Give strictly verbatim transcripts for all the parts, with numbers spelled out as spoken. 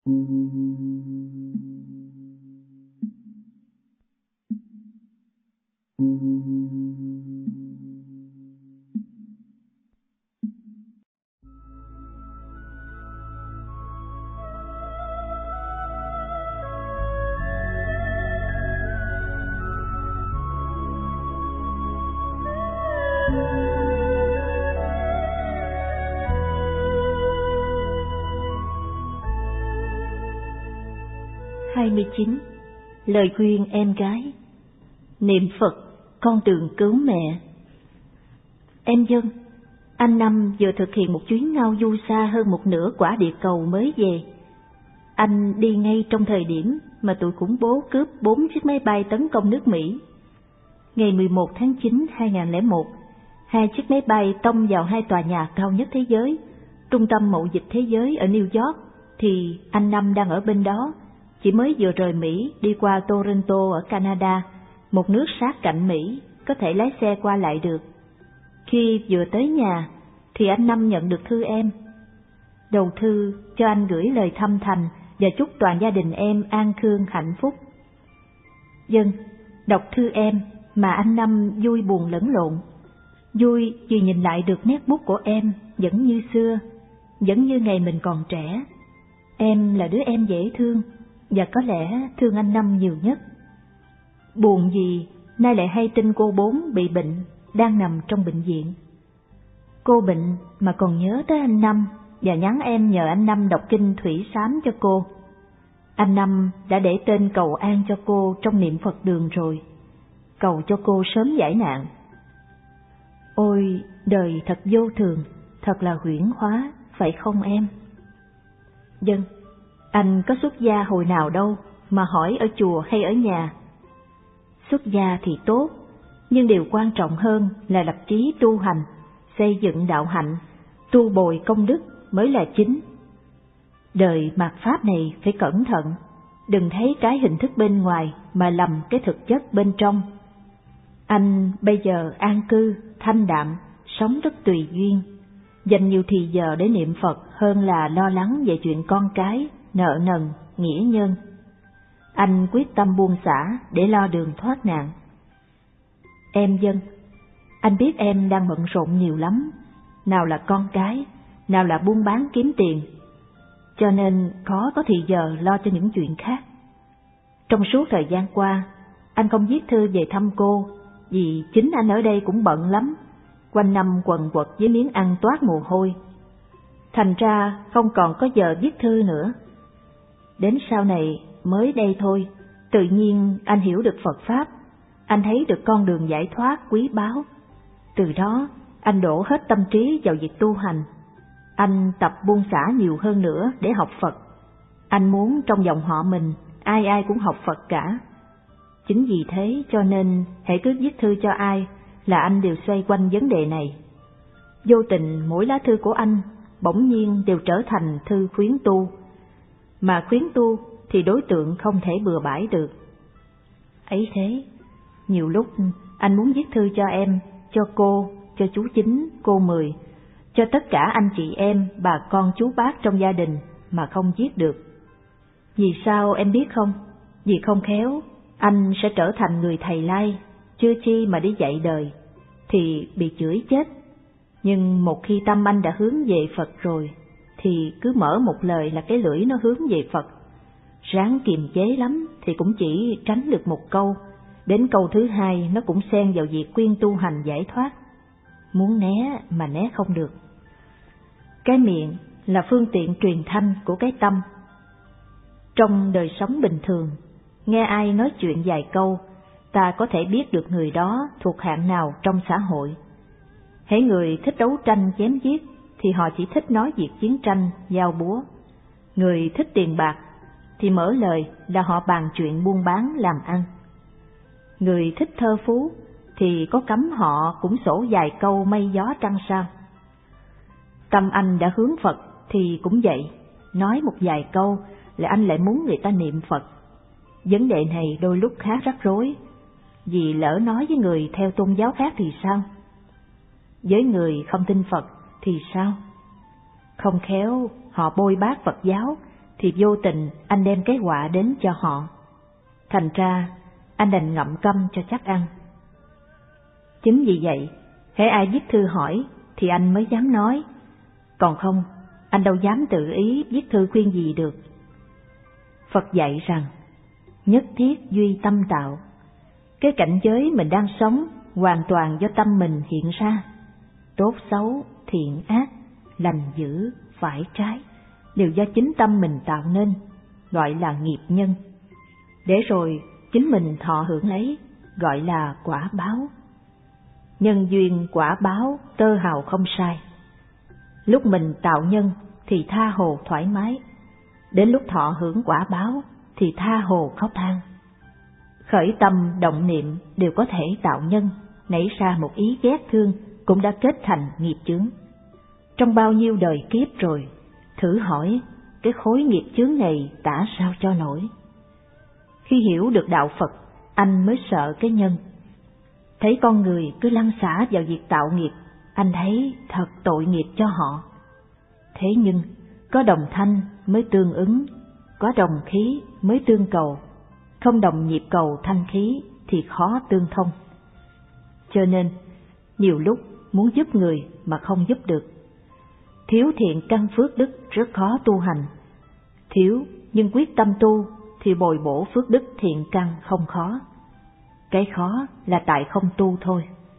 hai mươi chín. Lời khuyên em gái. Niệm Phật, con đường cứu mẹ. Em Dân, anh Năm vừa thực hiện một chuyến ngao du xa hơn một nửa quả địa cầu mới về. Anh đi ngay trong thời điểm mà tụi khủng bố cướp bốn chiếc máy bay tấn công nước Mỹ. Ngày mười một tháng chín hai nghìn không trăm lẻ một, hai chiếc máy bay tông vào hai tòa nhà cao nhất thế giới, trung tâm mậu dịch thế giới ở New York, thì anh Năm đang ở bên đó, chỉ mới vừa rời Mỹ đi qua Toronto ở Canada, một nước sát cạnh Mỹ, có thể lái xe qua lại được. Khi vừa tới nhà, thì anh Năm nhận được thư em. Đầu thư cho anh gửi lời thăm thành và chúc toàn gia đình em an khương hạnh phúc. Dân, đọc thư em mà anh Năm vui buồn lẫn lộn. Vui vì nhìn lại được nét bút của em vẫn như xưa, vẫn như ngày mình còn trẻ. Em là đứa em dễ thương, và có lẽ thương anh Năm nhiều nhất. Buồn vì nay lại hay tin cô Bốn bị bệnh, đang nằm trong bệnh viện. Cô bệnh mà còn nhớ tới anh Năm và nhắn em nhờ anh Năm đọc kinh Thủy Sám cho cô. Anh Năm đã để tên cầu an cho cô trong niệm Phật đường rồi, cầu cho cô sớm giải nạn. Ôi, đời thật vô thường, thật là huyễn hóa, phải không em? Dân, anh có xuất gia hồi nào đâu mà hỏi ở chùa hay ở nhà. Xuất gia thì tốt, nhưng điều quan trọng hơn là lập chí tu hành, xây dựng đạo hạnh, tu bồi công đức mới là chính. Đời mạt pháp này phải cẩn thận, đừng thấy cái hình thức bên ngoài mà lầm cái thực chất bên trong. Anh bây giờ an cư, thanh đạm, sống rất tùy duyên, dành nhiều thì giờ để niệm Phật hơn là lo lắng về chuyện con cái, nợ nần, nghĩa nhân. Anh quyết tâm buông xả để lo đường thoát nạn. Em Dân, anh biết em đang bận rộn nhiều lắm, nào là con cái, nào là buôn bán kiếm tiền, cho nên khó có thì giờ lo cho những chuyện khác. Trong suốt thời gian qua, anh không viết thư về thăm cô, vì chính anh ở đây cũng bận lắm, quanh năm quần quật với miếng ăn toát mồ hôi. Thành ra không còn có giờ viết thư nữa. Đến sau này mới đây thôi, tự nhiên anh hiểu được Phật Pháp, anh thấy được con đường giải thoát quý báu. Từ đó, anh đổ hết tâm trí vào việc tu hành. Anh tập buông xả nhiều hơn nữa để học Phật. Anh muốn trong dòng họ mình, ai ai cũng học Phật cả. Chính vì thế cho nên, hãy cứ viết thư cho ai là anh đều xoay quanh vấn đề này. Vô tình mỗi lá thư của anh bỗng nhiên đều trở thành thư khuyến tu. Mà khuyến tu thì đối tượng không thể bừa bãi được. Ấy thế, nhiều lúc anh muốn viết thư cho em, cho cô, cho chú Chính, cô Mười, cho tất cả anh chị em, bà con chú bác trong gia đình mà không viết được. Vì sao em biết không? Vì không khéo, anh sẽ trở thành người thầy lai, chưa chi mà đi dạy đời, thì bị chửi chết. Nhưng một khi tâm anh đã hướng về Phật rồi, thì cứ mở một lời là cái lưỡi nó hướng về Phật. Ráng kiềm chế lắm thì cũng chỉ tránh được một câu, đến câu thứ hai nó cũng xen vào việc khuyên tu hành giải thoát. Muốn né mà né không được. Cái miệng là phương tiện truyền thanh của cái tâm. Trong đời sống bình thường, nghe ai nói chuyện vài câu, ta có thể biết được người đó thuộc hạng nào trong xã hội. Hễ người thích đấu tranh chém giết thì họ chỉ thích nói việc chiến tranh, giao búa. Người thích tiền bạc thì mở lời là họ bàn chuyện buôn bán làm ăn. Người thích thơ phú thì có cấm họ cũng sổ vài câu mây gió trăng sao. Tâm anh đã hướng Phật thì cũng vậy, nói một vài câu là anh lại muốn người ta niệm Phật. Vấn đề này đôi lúc khá rắc rối, vì lỡ nói với người theo tôn giáo khác thì sao? Với người không tin Phật thì sao? Không khéo họ bôi bác Phật giáo thì vô tình anh đem cái họa đến cho họ. Thành ra anh đành ngậm câm cho chắc ăn. Chính vì vậy, hễ ai viết thư hỏi thì anh mới dám nói, còn không anh đâu dám tự ý viết thư khuyên gì được. Phật dạy rằng nhất thiết duy tâm tạo. Cái cảnh giới mình đang sống hoàn toàn do tâm mình hiện ra. Tốt xấu, thiện ác, lành dữ, phải trái đều do chính tâm mình tạo nên, gọi là nghiệp nhân. Để rồi chính mình thọ hưởng lấy, gọi là quả báo. Nhân duyên quả báo tơ hào không sai. Lúc mình tạo nhân thì tha hồ thoải mái, đến lúc thọ hưởng quả báo thì tha hồ khóc than. Khởi tâm động niệm đều có thể tạo nhân, nảy ra một ý ghét thương cũng đã kết thành nghiệp chướng. Trong bao nhiêu đời kiếp rồi, thử hỏi cái khối nghiệp chướng này tả sao cho nổi. Khi hiểu được đạo Phật, anh mới sợ cái nhân. Thấy con người cứ lăn xả vào việc tạo nghiệp, anh thấy thật tội nghiệp cho họ. Thế nhưng có đồng thanh mới tương ứng, có đồng khí mới tương cầu, không đồng nhịp cầu thanh khí thì khó tương thông. Cho nên nhiều lúc muốn giúp người mà không giúp được. Thiếu thiện căn phước đức rất khó tu hành. Thiếu nhưng quyết tâm tu thì bồi bổ phước đức thiện căn không khó. Cái khó là tại không tu thôi.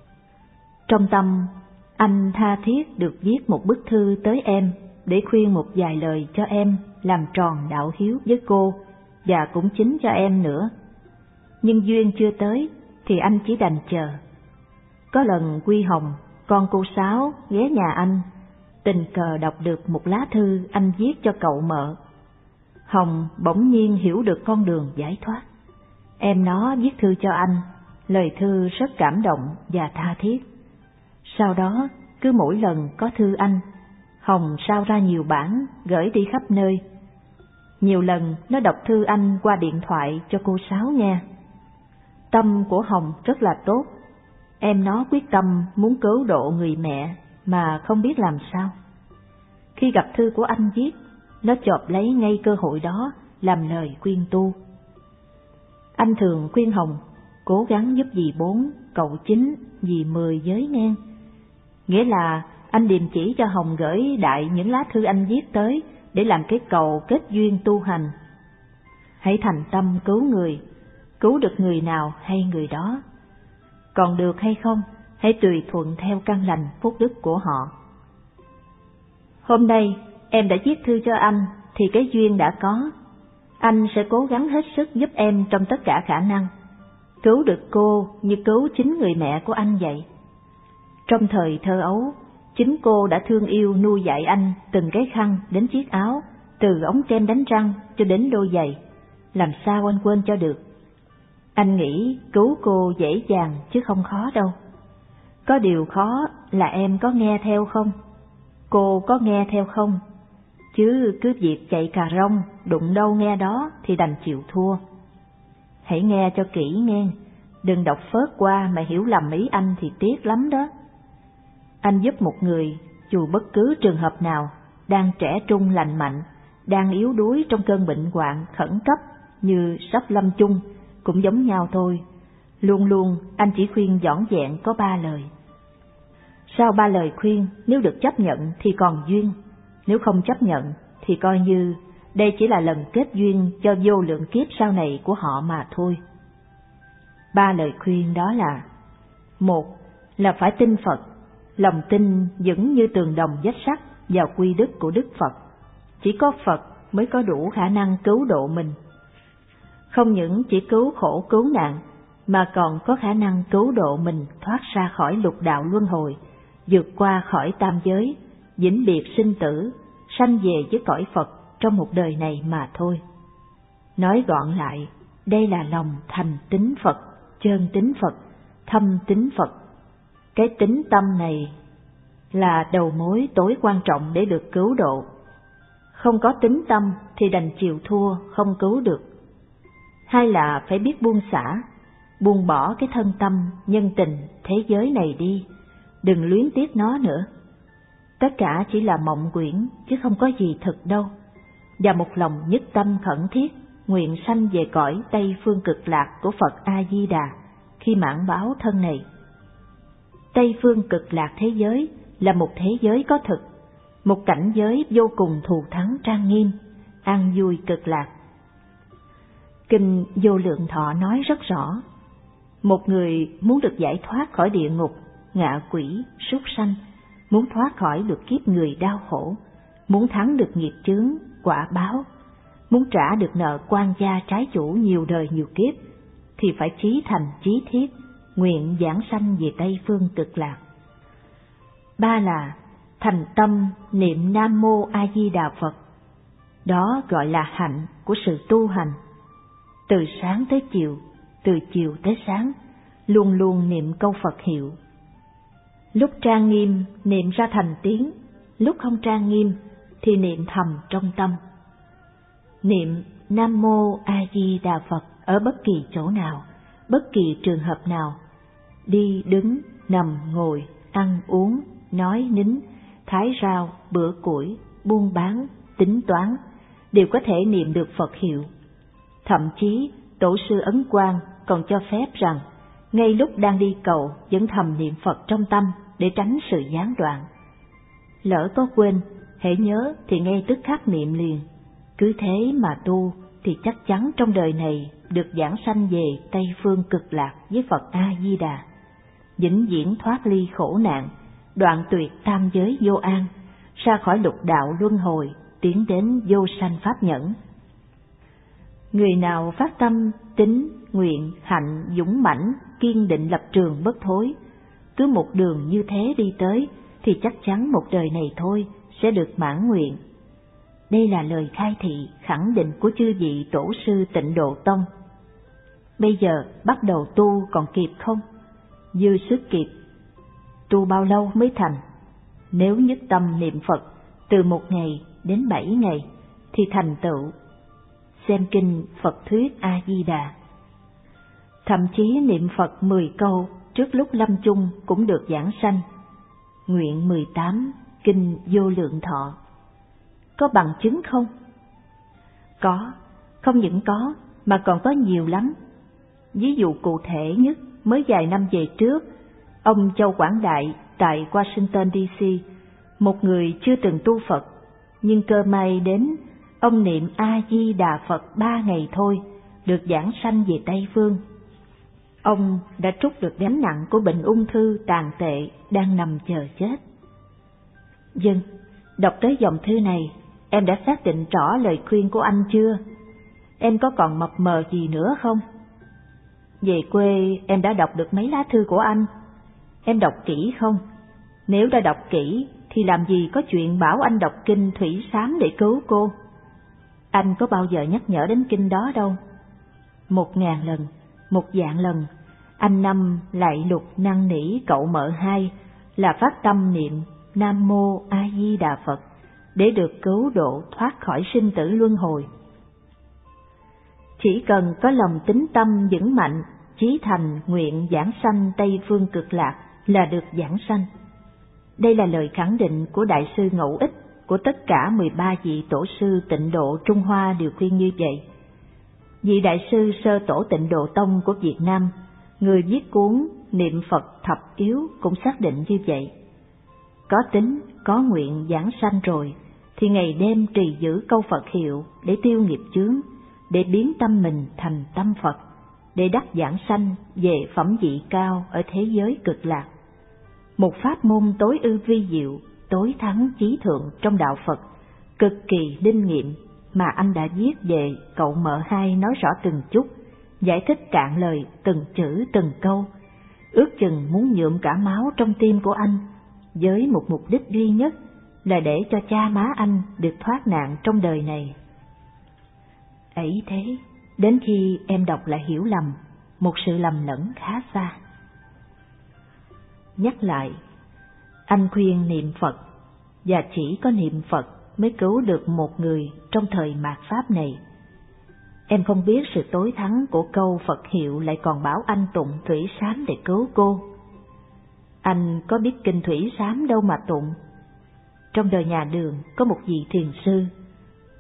Trong tâm, anh tha thiết được viết một bức thư tới em để khuyên một vài lời cho em làm tròn đạo hiếu với cô và cũng chính cho em nữa. Nhưng duyên chưa tới thì anh chỉ đành chờ. Có lần Quy Hồng, con cô Sáu ghé nhà anh, tình cờ đọc được một lá thư anh viết cho cậu mợ. Hồng bỗng nhiên hiểu được con đường giải thoát. Em nó viết thư cho anh, lời thư rất cảm động và tha thiết. Sau đó, cứ mỗi lần có thư anh, Hồng sao ra nhiều bản gửi đi khắp nơi. Nhiều lần nó đọc thư anh qua điện thoại cho cô Sáu nghe. Tâm của Hồng rất là tốt. Em nó quyết tâm muốn cứu độ người mẹ mà không biết làm sao. Khi gặp thư của anh viết, nó chộp lấy ngay cơ hội đó làm lời khuyên tu. Anh thường khuyên Hồng cố gắng giúp dì bốn, cậu chín, dì mười với ngang. Nghĩa là anh điềm chỉ cho Hồng gửi đại những lá thư anh viết tới để làm cái cầu kết duyên tu hành. Hãy thành tâm cứu người, cứu được người nào hay người đó. Còn được hay không, hãy tùy thuận theo căn lành phúc đức của họ. Hôm nay em đã viết thư cho anh thì cái duyên đã có. Anh sẽ cố gắng hết sức giúp em trong tất cả khả năng, cứu được cô như cứu chính người mẹ của anh vậy. Trong thời thơ ấu, chính cô đã thương yêu nuôi dạy anh từng cái khăn đến chiếc áo, từ ống kem đánh răng cho đến đôi giày. Làm sao anh quên cho được? Anh nghĩ cứu cô dễ dàng chứ không khó đâu. Có điều khó là em có nghe theo không? Cô có nghe theo không? Chứ cứ việc chạy cà rông, đụng đâu nghe đó thì đành chịu thua. Hãy nghe cho kỹ nghe, đừng đọc phớt qua mà hiểu lầm ý anh thì tiếc lắm đó. Anh giúp một người, dù bất cứ trường hợp nào, đang trẻ trung lành mạnh, đang yếu đuối trong cơn bệnh hoạn khẩn cấp như sắp lâm chung, cũng giống nhau thôi. Luôn luôn anh chỉ khuyên dõn dẹn có ba lời. Sau ba lời khuyên, nếu được chấp nhận thì còn duyên, nếu không chấp nhận thì coi như đây chỉ là lần kết duyên cho vô lượng kiếp sau này của họ mà thôi. Ba lời khuyên đó là: một là phải tin Phật, lòng tin vững như tường đồng vách sắt vào quy đức của Đức Phật. Chỉ có Phật mới có đủ khả năng cứu độ mình. Không những chỉ cứu khổ cứu nạn, mà còn có khả năng cứu độ mình thoát ra khỏi lục đạo luân hồi, vượt qua khỏi tam giới, vĩnh biệt sinh tử, sanh về với cõi Phật trong một đời này mà thôi. Nói gọn lại, đây là lòng thành tín Phật, chân tín Phật, thâm tín Phật. Cái tín tâm này là đầu mối tối quan trọng để được cứu độ. Không có tín tâm thì đành chịu thua, không cứu được. Hai là phải biết buông xả, buông bỏ cái thân tâm, nhân tình, thế giới này đi, đừng luyến tiếc nó nữa. Tất cả chỉ là mộng quyển chứ không có gì thực đâu. và một lòng nhất tâm khẩn thiết nguyện sanh về cõi Tây Phương Cực Lạc của Phật A Di Đà khi mãn báo thân này. Tây Phương Cực Lạc thế giới là một thế giới có thực, một cảnh giới vô cùng thù thắng trang nghiêm, an vui cực lạc. Kinh Vô Lượng Thọ nói rất rõ, một người muốn được giải thoát khỏi địa ngục, ngạ quỷ, súc sanh, muốn thoát khỏi được kiếp người đau khổ, muốn thắng được nghiệp chướng, quả báo, muốn trả được nợ quan gia trái chủ nhiều đời nhiều kiếp, thì phải chí thành chí thiết, nguyện giảng sanh về Tây Phương Cực Lạc. Ba là thành tâm niệm Nam Mô A Di Đà Phật. Đó gọi là hạnh của sự tu hành. Từ sáng tới chiều, từ chiều tới sáng, luôn luôn niệm câu Phật hiệu. Lúc trang nghiêm niệm ra thành tiếng, lúc không trang nghiêm thì niệm thầm trong tâm. Niệm Nam Mô A Di Đà Phật ở bất kỳ chỗ nào, bất kỳ trường hợp nào, đi đứng, nằm, ngồi, ăn uống, nói nín, thái rau, bữa củi, buôn bán, tính toán, đều có thể niệm được Phật hiệu. Thậm chí Tổ sư Ấn Quang còn cho phép rằng ngay lúc đang đi cầu vẫn thầm niệm Phật trong tâm để tránh sự gián đoạn. Lỡ có quên, hễ nhớ thì ngay tức khắc niệm liền. Cứ thế mà tu thì chắc chắn trong đời này được giảng sanh về Tây Phương Cực Lạc với Phật A Di Đà, vĩnh viễn thoát ly khổ nạn, đoạn tuyệt tam giới vô an, ra khỏi lục đạo luân hồi, tiến đến vô sanh pháp nhẫn. Người nào phát tâm tín nguyện hạnh dũng mãnh, kiên định lập trường bất thối, cứ một đường như thế đi tới thì chắc chắn một đời này thôi sẽ được mãn nguyện. Đây là lời khai thị khẳng định của chư vị tổ sư Tịnh Độ Tông. Bây giờ bắt đầu tu còn kịp không? Dư sức kịp. Tu bao lâu mới thành? Nếu nhất tâm niệm Phật từ một ngày đến bảy ngày thì thành tựu. Xem kinh Phật Thuyết A Di Đà. Thậm chí niệm Phật mười câu trước lúc lâm chung cũng được giảng sanh. Nguyện mười tám kinh Vô Lượng Thọ. Có bằng chứng không? Có, không những có mà còn có nhiều lắm. Ví dụ cụ thể nhất, mới vài năm về trước, ông Châu Quảng Đại tại Washington D C, một người chưa từng tu Phật, nhưng cơ may đến, ông niệm A Di Đà Phật ba ngày thôi, được giảng sanh về Tây Phương. Ông đã trút được gánh nặng của bệnh ung thư tàn tệ đang nằm chờ chết. Dân, đọc tới dòng thư này, em đã xác định rõ lời khuyên của anh chưa? Em có còn mập mờ gì nữa không? Về quê em đã đọc được mấy lá thư của anh? Em đọc kỹ không? Nếu đã đọc kỹ thì làm gì có chuyện bảo anh đọc kinh Thủy Sám để cứu cô? Anh có bao giờ nhắc nhở đến kinh đó đâu. Một ngàn lần, một vạn lần, anh Năm lại lục năn nỉ cậu mợ hai là phát tâm niệm Nam Mô A Di Đà Phật để được cứu độ thoát khỏi sinh tử luân hồi. Chỉ cần có lòng tín tâm vững mạnh, chí thành nguyện giảng sanh Tây Phương Cực Lạc là được giảng sanh. Đây là lời khẳng định của Đại sư Ngẫu Ích, của tất cả mười ba vị tổ sư Tịnh Độ Trung Hoa đều khuyên như vậy. Vị Đại sư Sơ Tổ Tịnh Độ Tông của Việt Nam, người viết cuốn Niệm Phật Thập Yếu cũng xác định như vậy. Có tín, có nguyện giảng sanh rồi, thì ngày đêm trì giữ câu Phật hiệu để tiêu nghiệp chướng, để biến tâm mình thành tâm Phật, để đắc giảng sanh về phẩm vị cao ở thế giới cực lạc. Một pháp môn tối ư vi diệu, tối thắng chí thượng trong đạo Phật, cực kỳ linh nghiệm mà anh đã viết về cậu mợ hai nói rõ từng chút, giải thích cạn lời từng chữ từng câu, ước chừng muốn nhuộm cả máu trong tim của anh, với một mục đích duy nhất là để cho cha má anh được thoát nạn trong đời này. Ấy thế, đến khi em đọc lại hiểu lầm, một sự lầm lẫn khá xa. Nhắc lại, anh khuyên niệm Phật, và chỉ có niệm Phật mới cứu được một người trong thời mạt Pháp này. Em không biết sự tối thắng của câu Phật hiệu lại còn bảo anh tụng Thủy Sám để cứu cô. Anh có biết kinh Thủy Sám đâu mà tụng. Trong đời nhà Đường có một vị thiền sư,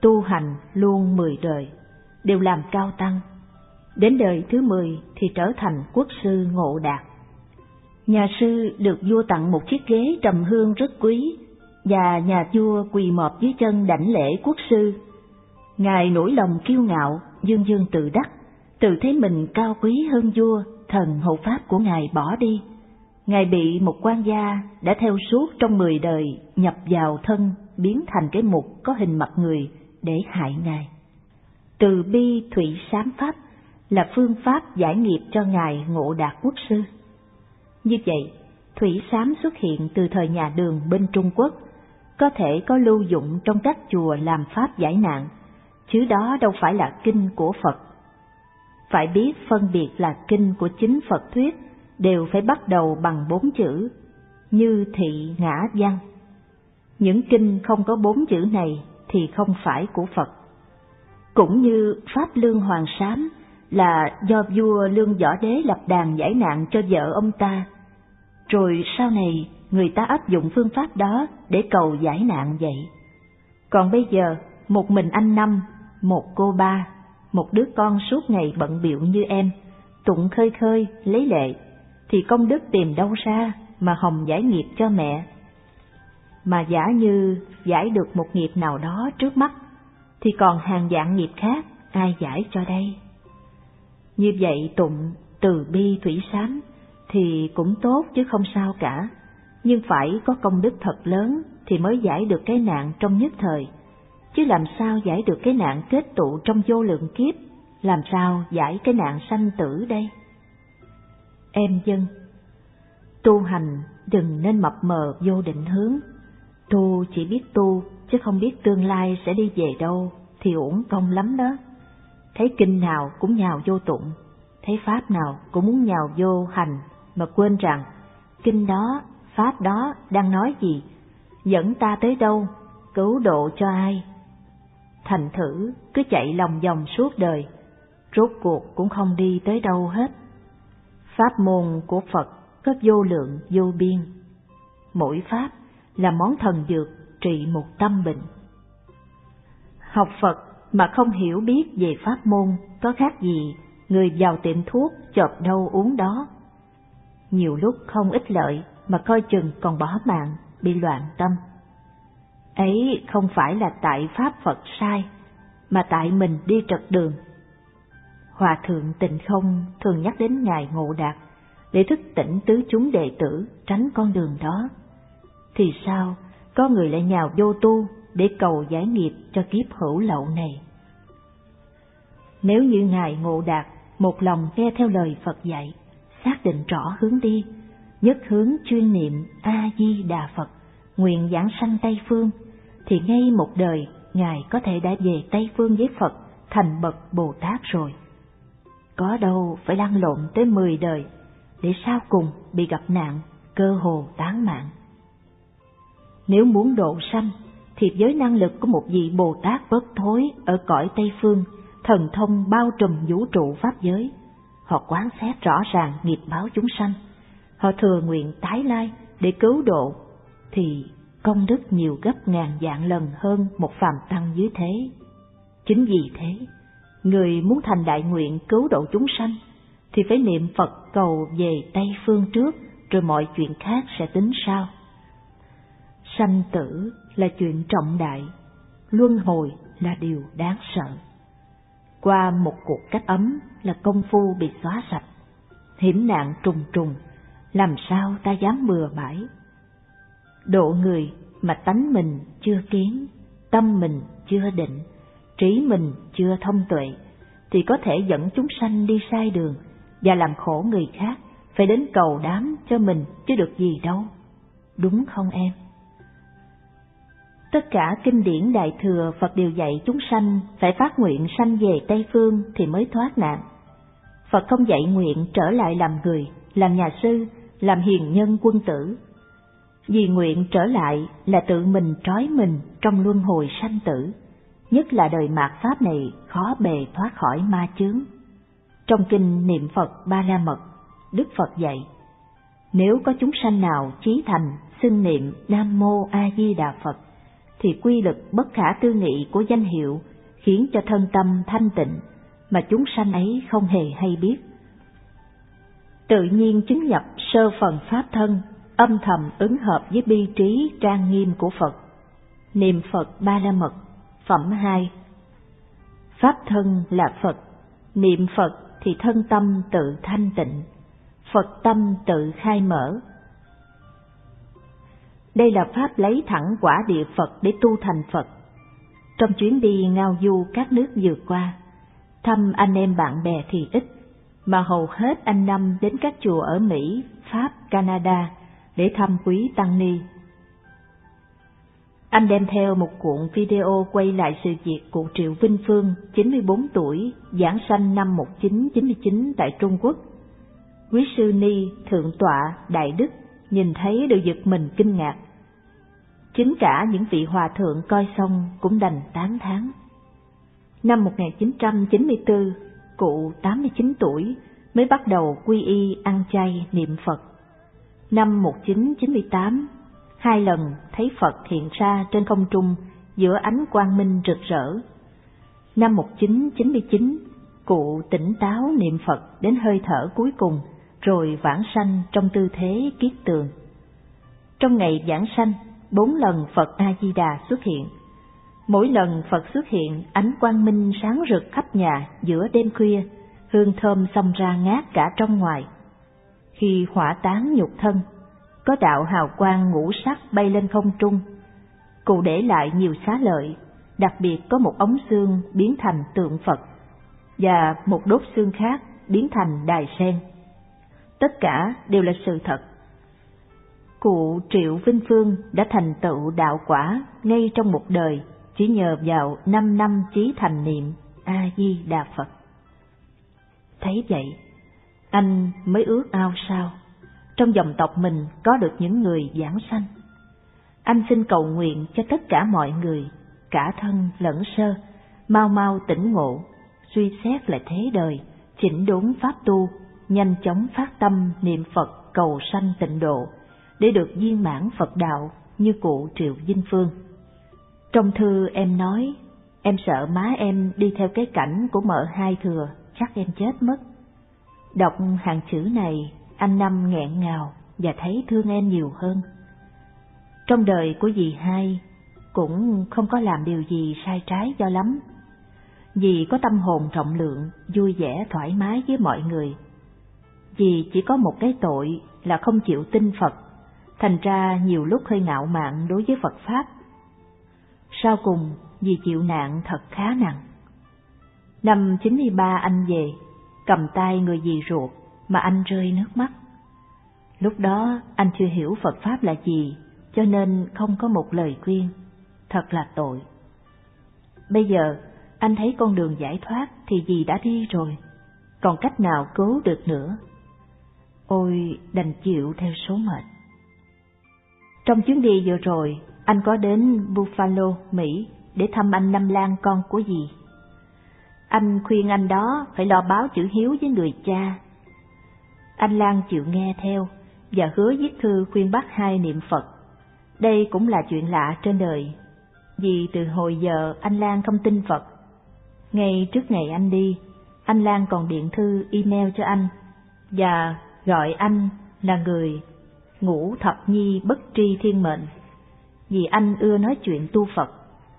tu hành luôn mười đời, đều làm cao tăng. Đến đời thứ mười thì trở thành quốc sư Ngộ Đạt. Nhà sư được vua tặng một chiếc ghế trầm hương rất quý, và nhà vua quỳ mọp dưới chân đảnh lễ quốc sư. Ngài nổi lòng kiêu ngạo, dương dương tự đắc, tự thấy mình cao quý hơn vua, thần hộ pháp của Ngài bỏ đi. Ngài bị một quan gia đã theo suốt trong mười đời nhập vào thân, biến thành cái mục có hình mặt người để hại Ngài. Từ bi thủy sám pháp là phương pháp giải nghiệp cho Ngài Ngộ Đạt quốc sư. Như vậy, thủy sám xuất hiện từ thời nhà Đường bên Trung Quốc, có thể có lưu dụng trong các chùa làm pháp giải nạn, chứ đó đâu phải là kinh của Phật. Phải biết phân biệt là kinh của chính Phật thuyết đều phải bắt đầu bằng bốn chữ, như thị ngã văn. Những kinh không có bốn chữ này thì không phải của Phật. Cũng như Pháp Lương Hoàng Sám là do vua Lương Võ Đế lập đàn giải nạn cho vợ ông ta, rồi sau này người ta áp dụng phương pháp đó để cầu giải nạn vậy. Còn bây giờ, một mình anh Năm, một cô Ba, một đứa con suốt ngày bận bịu như em, tụng khơi khơi, lấy lệ, thì công đức tìm đâu ra mà hồng giải nghiệp cho mẹ. Mà giả như giải được một nghiệp nào đó trước mắt, thì còn hàng vạn nghiệp khác ai giải cho đây? Như vậy tụng từ bi thủy sám thì cũng tốt chứ không sao cả, nhưng phải có công đức thật lớn thì mới giải được cái nạn trong nhất thời, chứ làm sao giải được cái nạn kết tụ trong vô lượng kiếp, làm sao giải cái nạn sanh tử đây? Em dân, tu hành đừng nên mập mờ vô định hướng, tu chỉ biết tu chứ không biết tương lai sẽ đi về đâu thì uổng công lắm đó. Thấy kinh nào cũng nhào vô tụng, thấy pháp nào cũng muốn nhào vô hành, mà quên rằng kinh đó, pháp đó đang nói gì, dẫn ta tới đâu, cứu độ cho ai. Thành thử cứ chạy lòng vòng suốt đời, rốt cuộc cũng không đi tới đâu hết. Pháp môn của Phật có vô lượng vô biên, mỗi pháp là món thần dược trị một tâm bệnh. Học Phật mà không hiểu biết về pháp môn có khác gì người vào tiệm thuốc chộp đâu uống đó. Nhiều lúc không ích lợi mà coi chừng còn bỏ mạng, bị loạn tâm. Ấy không phải là tại pháp Phật sai, mà tại mình đi trật đường. Hòa thượng Tịnh Không thường nhắc đến Ngài Ngộ Đạt để thức tỉnh tứ chúng đệ tử tránh con đường đó. Thì sao có người lại nhào vô tu để cầu giải nghiệp cho kiếp hữu lậu này? Nếu như Ngài Ngộ Đạt một lòng nghe theo lời Phật dạy, xác định rõ hướng đi, nhất hướng chuyên niệm A Di Đà Phật, nguyện giảng sanh Tây Phương, thì ngay một đời Ngài có thể đã về Tây Phương với Phật thành bậc Bồ Tát rồi. Có đâu phải lăn lộn tới mười đời để sau cùng bị gặp nạn, cơ hồ tán mạng. Nếu muốn độ sanh thì với năng lực của một vị Bồ Tát bất thối ở cõi Tây Phương, thần thông bao trùm vũ trụ pháp giới, họ quán xét rõ ràng nghiệp báo chúng sanh, họ thừa nguyện tái lai để cứu độ, thì công đức nhiều gấp ngàn vạn lần hơn một phàm tăng dưới thế. Chính vì thế, người muốn thành đại nguyện cứu độ chúng sanh thì phải niệm Phật cầu về Tây Phương trước, rồi mọi chuyện khác sẽ tính sau. Sanh tử là chuyện trọng đại, luân hồi là điều đáng sợ. Qua một cuộc cách ấm là công phu bị xóa sạch, hiểm nạn trùng trùng, làm sao ta dám bừa bãi. Độ người mà tánh mình chưa kiến, tâm mình chưa định, trí mình chưa thông tuệ, thì có thể dẫn chúng sanh đi sai đường và làm khổ người khác, phải đến cầu đám cho mình chứ được gì đâu. Đúng không em? Tất cả kinh điển Đại Thừa Phật đều dạy chúng sanh phải phát nguyện sanh về Tây Phương thì mới thoát nạn. Phật không dạy nguyện trở lại làm người, làm nhà sư, làm hiền nhân quân tử. Vì nguyện trở lại là tự mình trói mình trong luân hồi sanh tử, nhất là đời mạt Pháp này khó bề thoát khỏi ma chướng. Trong kinh niệm Phật Ba La Mật, Đức Phật dạy, nếu có chúng sanh nào chí thành xưng niệm Nam Mô A Di Đà Phật, thì thì quy lực bất khả tư nghị của danh hiệu khiến cho thân tâm thanh tịnh mà chúng sanh ấy không hề hay biết. Tự nhiên chứng nhập sơ phần pháp thân, âm thầm ứng hợp với bi trí trang nghiêm của Phật. Niệm Phật Ba La Mật, phẩm hai. Pháp thân là Phật, niệm Phật thì thân tâm tự thanh tịnh, Phật tâm tự khai mở. Đây là pháp lấy thẳng quả địa Phật để tu thành Phật. Trong chuyến đi ngao du các nước vừa qua, thăm anh em bạn bè thì ít, mà hầu hết anh Năm đến các chùa ở Mỹ, Pháp, Canada để thăm quý tăng ni. Anh đem theo một cuộn video quay lại sự việc cụ Triệu Vinh Phương, chín mươi bốn tuổi, giảng sanh năm một nghìn chín trăm chín mươi chín tại Trung Quốc. Quý sư ni, thượng tọa, đại đức nhìn thấy đều giật mình kinh ngạc. Chính cả những vị hòa thượng coi xong cũng đành tán thán. Năm một nghìn chín trăm chín mươi tư, cụ tám mươi chín tuổi mới bắt đầu quy y ăn chay niệm Phật. Năm một nghìn chín trăm chín mươi tám, hai lần thấy Phật hiện ra trên không trung giữa ánh quang minh rực rỡ. Năm một nghìn chín trăm chín mươi chín, cụ tỉnh táo niệm Phật đến hơi thở cuối cùng, rồi vãng sanh trong tư thế kiết tường. Trong ngày vãng sanh, bốn lần Phật A-di-đà xuất hiện. Mỗi lần Phật xuất hiện, ánh quang minh sáng rực khắp nhà giữa đêm khuya, hương thơm xông ra ngát cả trong ngoài. Khi hỏa tán nhục thân, có đạo hào quang ngũ sắc bay lên không trung. Cụ để lại nhiều xá lợi, đặc biệt có một ống xương biến thành tượng Phật, và một đốt xương khác biến thành đài sen. Tất cả đều là sự thật. Cụ Triệu Vinh Phương đã thành tựu đạo quả ngay trong một đời, chỉ nhờ vào năm năm chí thành niệm A-di-đà Phật. Thấy vậy, anh mới ước ao sao trong dòng tộc mình có được những người giảng sanh. Anh xin cầu nguyện cho tất cả mọi người, cả thân lẫn sơ, mau mau tỉnh ngộ, suy xét lại thế đời, chỉnh đốn pháp tu, nhanh chóng phát tâm niệm Phật cầu sanh tịnh độ, để được viên mãn Phật đạo như cụ Triệu Vinh Phương. Trong thư em nói, em sợ má em đi theo cái cảnh của mợ hai thừa, chắc em chết mất. Đọc hàng chữ này, anh Năm nghẹn ngào và thấy thương em nhiều hơn. Trong đời của dì hai cũng không có làm điều gì sai trái cho lắm. Dì có tâm hồn rộng lượng, vui vẻ thoải mái với mọi người. Dì chỉ có một cái tội là không chịu tin Phật, thành ra nhiều lúc hơi ngạo mạn đối với Phật Pháp. Sau cùng, dì chịu nạn thật khá nặng. Năm chín mươi ba anh về, cầm tay người dì ruột mà anh rơi nước mắt. Lúc đó anh chưa hiểu Phật Pháp là gì, cho nên không có một lời khuyên, thật là tội. Bây giờ anh thấy con đường giải thoát thì dì đã đi rồi, còn cách nào cứu được nữa. Ôi, đành chịu theo số mệnh. Trong chuyến đi vừa rồi, anh có đến Buffalo, Mỹ để thăm anh Năm Lan con của dì. Anh khuyên anh đó phải lo báo chữ hiếu với người cha. Anh Lan chịu nghe theo và hứa viết thư khuyên bác hai niệm Phật. Đây cũng là chuyện lạ trên đời, vì từ hồi giờ anh Lan không tin Phật. Ngay trước ngày anh đi, anh Lan còn điện thư email cho anh và gọi anh là người ngũ thập nhi bất tri thiên mệnh, vì anh ưa nói chuyện tu Phật.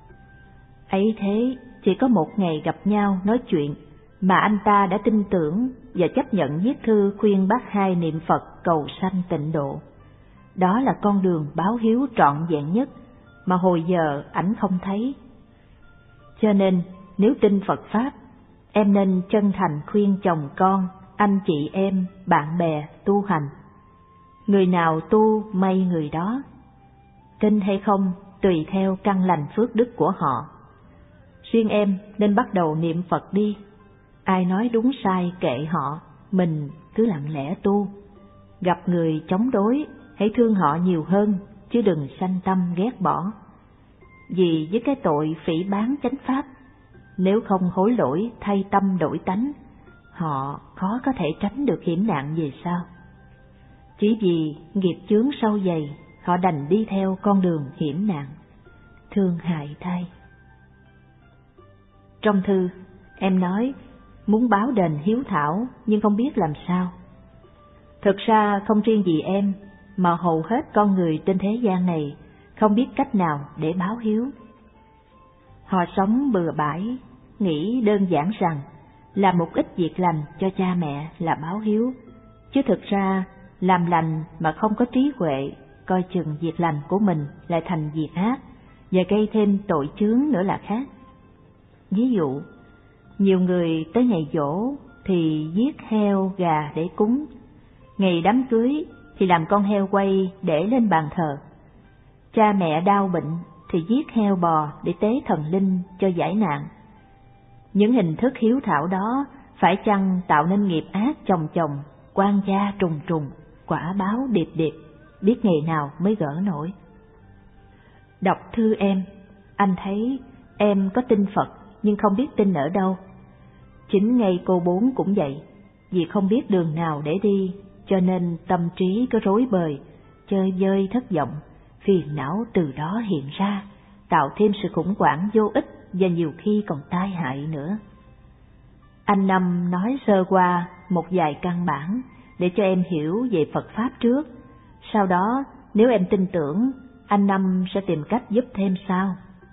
Ấy thế, chỉ có một ngày gặp nhau nói chuyện mà anh ta đã tin tưởng và chấp nhận viết thư khuyên bác hai niệm Phật cầu sanh tịnh độ. Đó là con đường báo hiếu trọn vẹn nhất mà hồi giờ ảnh không thấy. Cho nên, nếu tin Phật Pháp, em nên chân thành khuyên chồng con, anh chị em, bạn bè tu hành. Người nào tu may người đó. Tin hay không tùy theo căn lành phước đức của họ. Riêng em nên bắt đầu niệm Phật đi. Ai nói đúng sai kệ họ, mình cứ lặng lẽ tu. Gặp người chống đối, hãy thương họ nhiều hơn, chứ đừng sanh tâm ghét bỏ. Vì với cái tội phỉ báng chánh pháp, nếu không hối lỗi thay tâm đổi tánh, họ khó có thể tránh được hiểm nạn về sau. Chỉ vì nghiệp chướng sâu dày, họ đành đi theo con đường hiểm nạn. thương hại thay. Trong thư, em nói muốn báo đền hiếu thảo nhưng không biết làm sao. Thực ra không riêng gì em, mà hầu hết con người trên thế gian này không biết cách nào để báo hiếu. Họ sống bừa bãi, nghĩ đơn giản rằng làm một ít việc lành cho cha mẹ là báo hiếu, chứ thực ra làm lành mà không có trí huệ, coi chừng việc lành của mình lại thành việc ác và gây thêm tội chướng nữa là khác. Ví dụ, nhiều người tới ngày giỗ thì giết heo gà để cúng, ngày đám cưới thì làm con heo quay để lên bàn thờ, cha mẹ đau bệnh thì giết heo bò để tế thần linh cho giải nạn. Những hình thức hiếu thảo đó phải chăng tạo nên nghiệp ác chồng chồng, oan gia trùng trùng, quả báo điệp điệp, biết ngày nào mới gỡ nổi. Đọc thư em, anh thấy em có tin Phật nhưng không biết tin ở đâu. Chính ngay cô bốn cũng vậy, vì không biết đường nào để đi, cho nên tâm trí có rối bời, chơi vơi thất vọng, phiền não từ đó hiện ra, tạo thêm sự khủng hoảng vô ích và nhiều khi còn tai hại nữa. Anh Năm nói sơ qua một vài căn bản để cho em hiểu về Phật Pháp trước, sau đó nếu em tin tưởng, anh Năm sẽ tìm cách giúp thêm sau.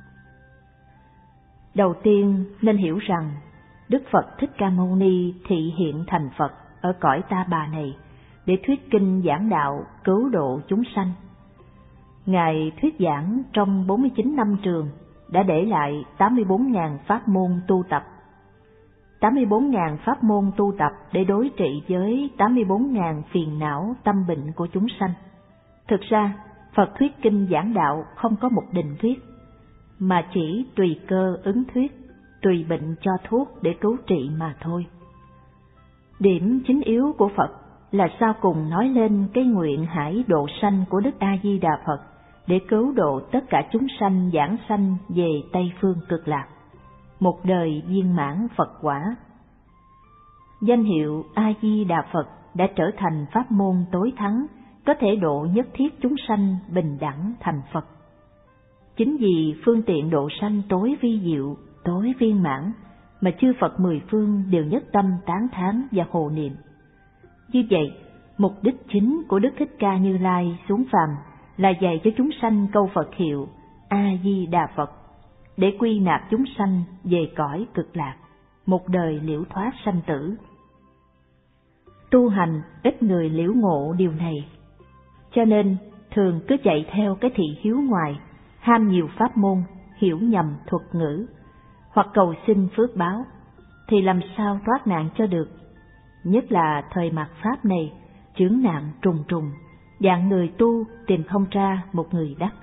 Đầu tiên nên hiểu rằng Đức Phật Thích Ca Mâu Ni thị hiện thành Phật ở cõi Ta Bà này để thuyết kinh giảng đạo cứu độ chúng sanh. Ngài thuyết giảng trong bốn mươi chín năm trường, đã để lại tám mươi bốn nghìn pháp môn tu tập. tám mươi bốn nghìn pháp môn tu tập để đối trị với tám mươi bốn nghìn phiền não tâm bệnh của chúng sanh. Thực ra, Phật thuyết kinh giảng đạo không có một định thuyết, mà chỉ tùy cơ ứng thuyết, tùy bệnh cho thuốc để cứu trị mà thôi. Điểm chính yếu của Phật là sau cùng nói lên cái nguyện hải độ sanh của Đức A Di Đà Phật để cứu độ tất cả chúng sanh giảng sanh về Tây phương Cực Lạc, một đời viên mãn Phật quả. Danh hiệu A Di Đà Phật đã trở thành pháp môn tối thắng, có thể độ nhất thiết chúng sanh bình đẳng thành Phật. Chính vì phương tiện độ sanh tối vi diệu, tối viên mãn, mà chư Phật mười phương đều nhất tâm tán thán và hộ niệm. Như vậy, mục đích chính của Đức Thích Ca Như Lai xuống phàm là dạy cho chúng sanh câu Phật hiệu A Di Đà Phật, để quy nạp chúng sanh về cõi Cực Lạc, một đời liễu thoát sanh tử. Tu hành ít người liễu ngộ điều này, cho nên thường cứ chạy theo cái thị hiếu ngoài, ham nhiều pháp môn, hiểu nhầm thuật ngữ, hoặc cầu xin phước báo, thì làm sao thoát nạn cho được. Nhất là thời mạt Pháp này, chướng nạn trùng trùng, dạng người tu tìm không ra một người đắc.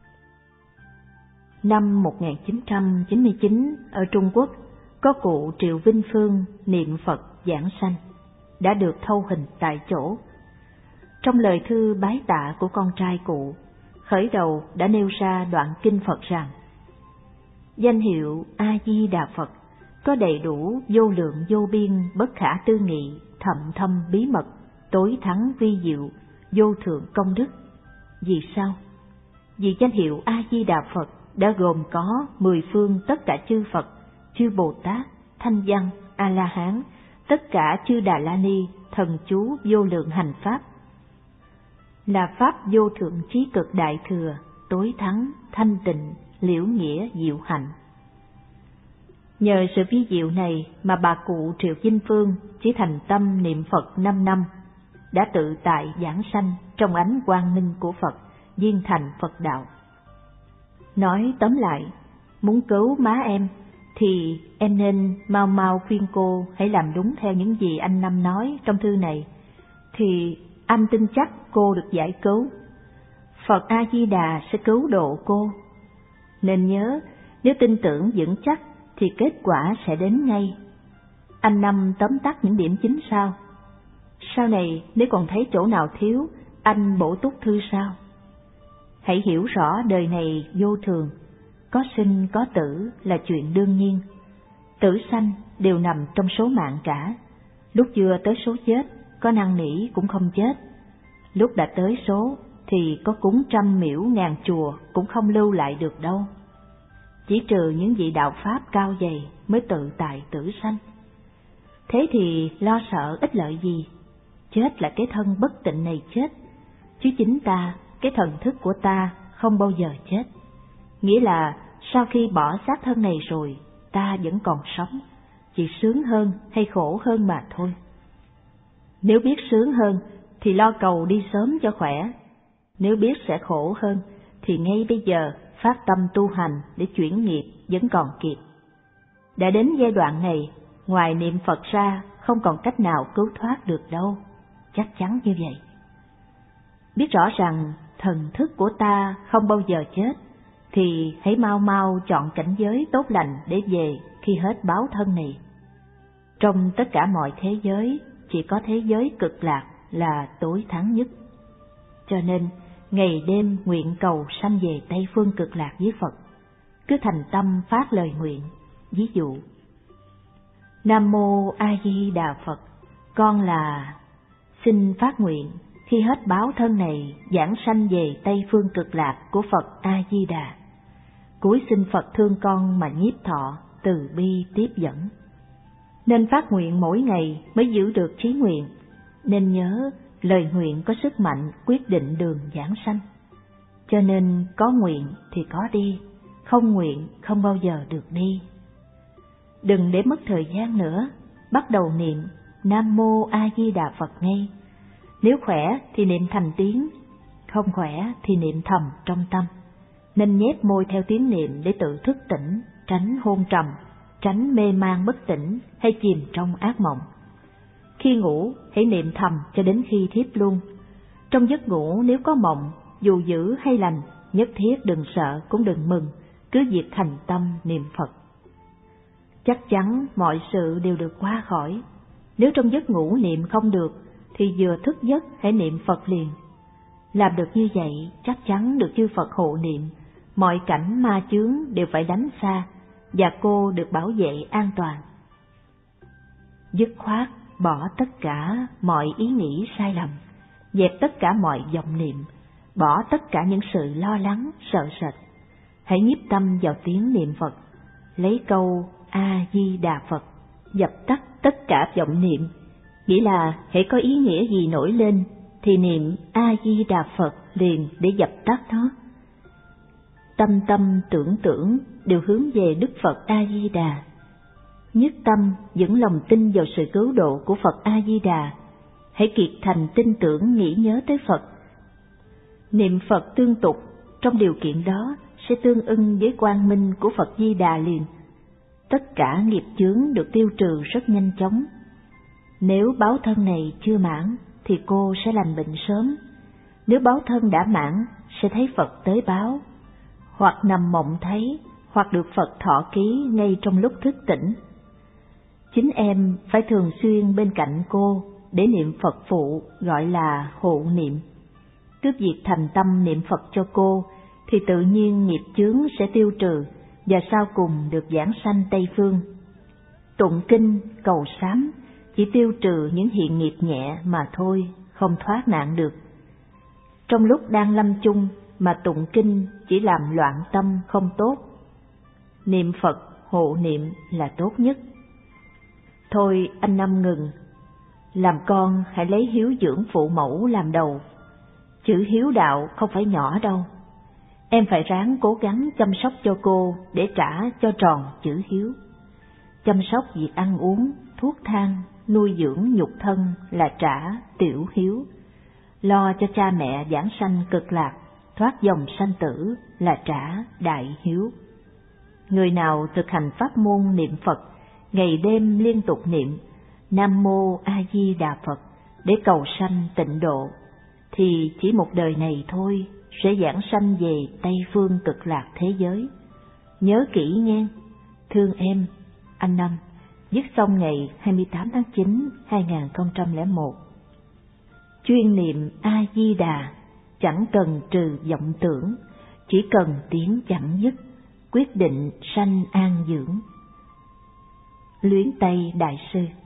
Năm một nghìn chín trăm chín mươi chín, ở Trung Quốc, có cụ Triệu Vinh Phương niệm Phật giảng sanh, đã được thâu hình tại chỗ. Trong lời thư bái tạ của con trai cụ, khởi đầu đã nêu ra đoạn kinh Phật rằng: danh hiệu A Di Đà Phật có đầy đủ vô lượng vô biên bất khả tư nghị, thậm thâm bí mật, tối thắng vi diệu, vô thượng công đức. Vì sao? Vì danh hiệu A Di Đà Phật đã gồm có mười phương tất cả chư Phật, chư Bồ Tát, Thanh Văn, A La Hán, tất cả chư Đà La Ni, thần chú vô lượng hành pháp, là pháp vô thượng trí cực đại thừa, tối thắng, thanh tịnh, liễu nghĩa diệu hạnh. Nhờ sự vi diệu này mà bà cụ Triệu Vinh Phương chỉ thành tâm niệm Phật năm năm, đã tự tại giảng sanh trong ánh quang minh của Phật, viên thành Phật đạo. Nói tóm lại, muốn cứu má em thì em nên mau mau khuyên cô hãy làm đúng theo những gì anh Năm nói trong thư này, thì anh tin chắc cô được giải cứu. Phật A Di Đà sẽ cứu độ cô. Nên nhớ, nếu tin tưởng vững chắc thì kết quả sẽ đến ngay. Anh Năm tóm tắt những điểm chính sau. Sau này nếu còn thấy chỗ nào thiếu, anh bổ túc thư sau. Hãy hiểu rõ đời này vô thường, có sinh có tử là chuyện đương nhiên. Tử sanh đều nằm trong số mạng cả. Lúc chưa tới số chết, có năn nỉ cũng không chết. Lúc đã tới số thì có cúng trăm miễu ngàn chùa cũng không lưu lại được đâu. chỉ trừ những vị đạo pháp cao dày mới tự tại tử sanh. Thế thì lo sợ ích lợi gì? Chết là cái thân bất tịnh này chết, chứ chính ta, cái thần thức của ta không bao giờ chết. Nghĩa là sau khi bỏ xác thân này rồi, ta vẫn còn sống, chỉ sướng hơn hay khổ hơn mà thôi. Nếu biết sướng hơn thì lo cầu đi sớm cho khỏe, nếu biết sẽ khổ hơn thì ngay bây giờ phát tâm tu hành để chuyển nghiệp vẫn còn kịp. Đã đến giai đoạn này, ngoài niệm Phật ra không còn cách nào cứu thoát được đâu, chắc chắn như vậy. Biết rõ rằng thần thức của ta không bao giờ chết, thì hãy mau mau chọn cảnh giới tốt lành để về khi hết báo thân này. Trong tất cả mọi thế giới, chỉ có thế giới cực lạc là tối thắng nhất. Cho nên, ngày đêm nguyện cầu sanh về Tây Phương cực lạc với Phật, cứ thành tâm phát lời nguyện. Ví dụ: Nam Mô A Di Đà Phật, con là xin phát nguyện khi hết báo thân này giảng sanh về Tây Phương cực lạc của Phật A Di Đà. Cúi xin Phật thương con mà nhiếp thọ, từ bi tiếp dẫn. Nên phát nguyện mỗi ngày mới giữ được chí nguyện, nên nhớ lời nguyện có sức mạnh quyết định đường giảng sanh. Cho nên có nguyện thì có đi, không nguyện không bao giờ được đi. Đừng để mất thời gian nữa, bắt đầu niệm Nam Mô A Di Đà Phật ngay. Nếu khỏe thì niệm thành tiếng, không khỏe thì niệm thầm trong tâm. Nên nhét môi theo tiếng niệm để tự thức tỉnh, tránh hôn trầm, tránh mê man bất tỉnh hay chìm trong ác mộng. Khi ngủ, hãy niệm thầm cho đến khi thiếp luôn. Trong giấc ngủ nếu có mộng, dù dữ hay lành, nhất thiết đừng sợ cũng đừng mừng, cứ việc thành tâm niệm Phật. Chắc chắn mọi sự đều được qua khỏi. Nếu trong giấc ngủ niệm không được, thì vừa thức giấc hãy niệm Phật liền. Làm được như vậy, chắc chắn được chư Phật hộ niệm, mọi cảnh ma chướng đều phải đánh xa, và cô được bảo vệ an toàn. Dứt khoát bỏ tất cả mọi ý nghĩ sai lầm, dẹp tất cả mọi vọng niệm, bỏ tất cả những sự lo lắng, sợ sệt. Hãy nhiếp tâm vào tiếng niệm Phật, lấy câu A Di Đà Phật dập tắt tất cả vọng niệm. Nghĩa là hãy có ý nghĩa gì nổi lên thì niệm A Di Đà Phật liền để dập tắt nó. Tâm tâm tưởng tưởng đều hướng về Đức Phật A Di Đà. Nhất tâm vững lòng tin vào sự cứu độ của Phật A Di Đà. Hãy kiệt thành tin tưởng nghĩ nhớ tới Phật. Niệm Phật tương tục trong điều kiện đó sẽ tương ưng với quang minh của Phật Di Đà liền. Tất cả nghiệp chướng được tiêu trừ rất nhanh chóng. Nếu báo thân này chưa mãn thì cô sẽ lành bệnh sớm. Nếu báo thân đã mãn sẽ thấy Phật tới báo, hoặc nằm mộng thấy, hoặc được Phật thọ ký ngay trong lúc thức tỉnh. Chính em phải thường xuyên bên cạnh cô để niệm Phật phụ, gọi là hộ niệm. Cứ việc thành tâm niệm Phật cho cô thì tự nhiên nghiệp chướng sẽ tiêu trừ, và sau cùng được giảng sanh Tây Phương. Tụng kinh cầu sám chỉ tiêu trừ những hiện nghiệp nhẹ mà thôi, không thoát nạn được. Trong lúc đang lâm chung mà tụng kinh chỉ làm loạn tâm không tốt. Niệm Phật hộ niệm là tốt nhất. Thôi anh Năm ngừng, làm con hãy lấy hiếu dưỡng phụ mẫu làm đầu. Chữ hiếu đạo không phải nhỏ đâu. Em phải ráng cố gắng chăm sóc cho cô để trả cho tròn chữ hiếu. Chăm sóc việc ăn uống, thuốc thang, nuôi dưỡng nhục thân là trả tiểu hiếu. Lo cho cha mẹ giảng sanh cực lạc, thoát dòng sanh tử là trả đại hiếu. Người nào thực hành pháp môn niệm Phật, ngày đêm liên tục niệm Nam Mô A Di Đà Phật để cầu sanh tịnh độ, thì chỉ một đời này thôi sẽ giảng sanh về Tây Phương cực lạc thế giới. Nhớ kỹ nghe. Thương em, anh Năm. Viết xong ngày hai mươi tám tháng chín hai nghìn không trăm lẻ một. Chuyên niệm A Di Đà, chẳng cần trừ vọng tưởng, chỉ cần tiếng chẳng dứt, quyết định sanh an dưỡng. Luyến Tây Đại Sư.